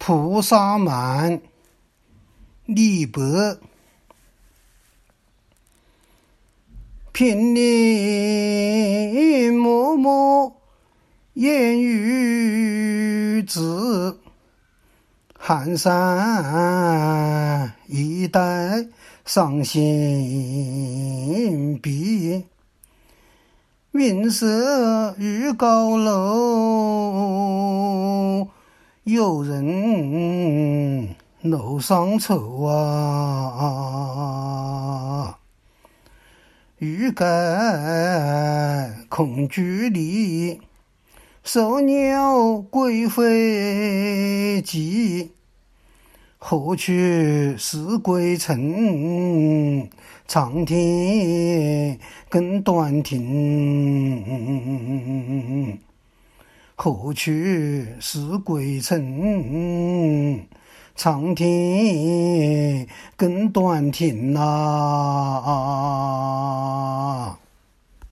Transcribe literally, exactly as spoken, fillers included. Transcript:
菩萨蛮，李白。平林默默烟雨至，寒山一带伤心笔。云色欲高楼，有人楼上愁啊。欲盖空居里，候鸟归飞急。后去是归程，长亭跟短亭。后去是归程，长亭跟短亭啊。